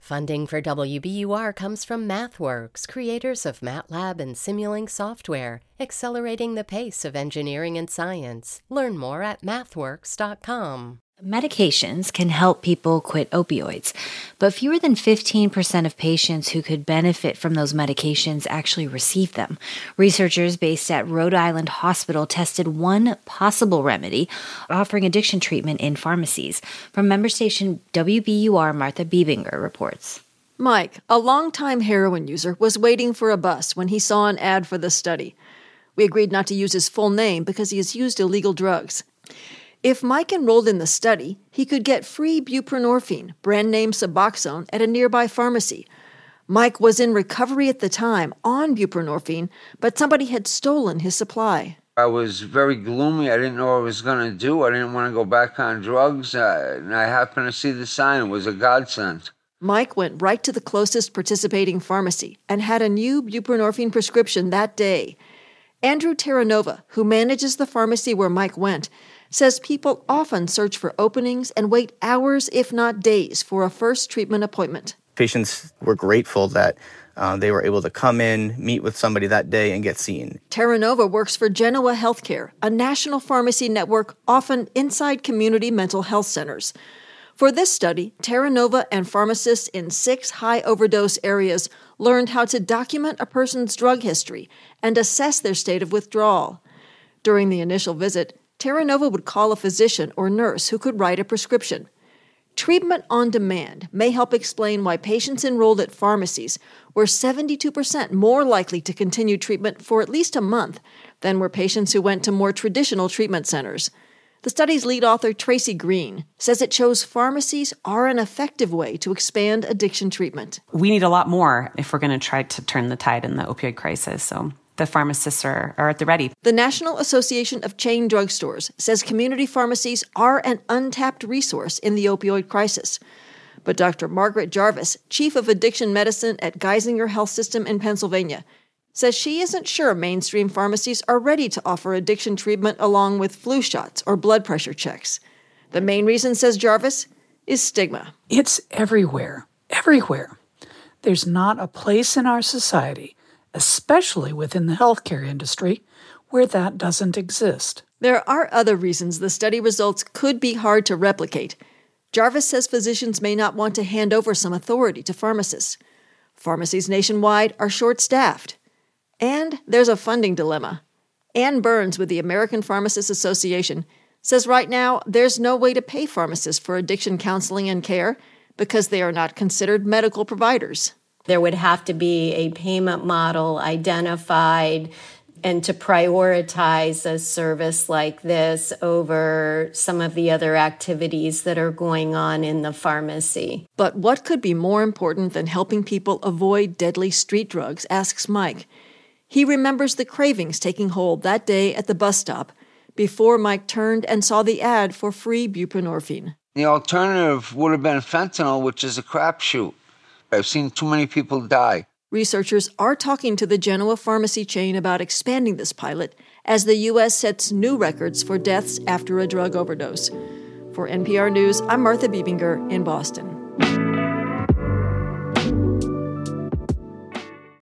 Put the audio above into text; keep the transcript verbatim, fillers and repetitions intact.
Funding for W B U R comes from MathWorks, creators of MATLAB and Simulink software, accelerating the pace of engineering and science. Learn more at mathworks dot com. Medications can help people quit opioids, but fewer than fifteen percent of patients who could benefit from those medications actually receive them. Researchers based at Rhode Island Hospital tested one possible remedy, offering addiction treatment in pharmacies. From member station W B U R, Martha Biebinger reports. Mike, a longtime heroin user, was waiting for a bus when he saw an ad for the study. We agreed not to use his full name because he has used illegal drugs. If Mike enrolled in the study, he could get free buprenorphine, brand name Suboxone, at a nearby pharmacy. Mike was in recovery at the time on buprenorphine, but somebody had stolen his supply. I was very gloomy. I didn't know what I was going to do. I didn't want to go back on drugs, uh, and I happened to see the sign. It was a godsend. Mike went right to the closest participating pharmacy and had a new buprenorphine prescription that day. Andrew Terranova, who manages the pharmacy where Mike went, says people often search for openings and wait hours, if not days, for a first treatment appointment. Patients were grateful that uh, they were able to come in, meet with somebody that day, and get seen. Terranova works for Genoa Healthcare, a national pharmacy network often inside community mental health centers. For this study, Terranova and pharmacists in six high-overdose areas learned how to document a person's drug history and assess their state of withdrawal. During the initial visit, Terranova would call a physician or nurse who could write a prescription. Treatment on demand may help explain why patients enrolled at pharmacies were seventy-two percent more likely to continue treatment for at least a month than were patients who went to more traditional treatment centers. The study's lead author, Tracy Green, says it shows pharmacies are an effective way to expand addiction treatment. We need a lot more if we're going to try to turn the tide in the opioid crisis, so the pharmacists are, are at the ready. The National Association of Chain Drugstores says community pharmacies are an untapped resource in the opioid crisis. But Doctor Margaret Jarvis, chief of addiction medicine at Geisinger Health System in Pennsylvania, says she isn't sure mainstream pharmacies are ready to offer addiction treatment along with flu shots or blood pressure checks. The main reason, says Jarvis, is stigma. It's everywhere, everywhere. There's not a place in our society, especially within the healthcare industry, where that doesn't exist. There are other reasons the study results could be hard to replicate. Jarvis says physicians may not want to hand over some authority to pharmacists. Pharmacies nationwide are short-staffed. And there's a funding dilemma. Ann Burns with the American Pharmacists Association says right now there's no way to pay pharmacists for addiction counseling and care because they are not considered medical providers. There would have to be a payment model identified and to prioritize a service like this over some of the other activities that are going on in the pharmacy. But what could be more important than helping people avoid deadly street drugs, asks Mike. He remembers the cravings taking hold that day at the bus stop before Mike turned and saw the ad for free buprenorphine. The alternative would have been fentanyl, which is a crapshoot. I've seen too many people die. Researchers are talking to the Genoa pharmacy chain about expanding this pilot as the U S sets new records for deaths after a drug overdose. For N P R News, I'm Martha Biebinger in Boston.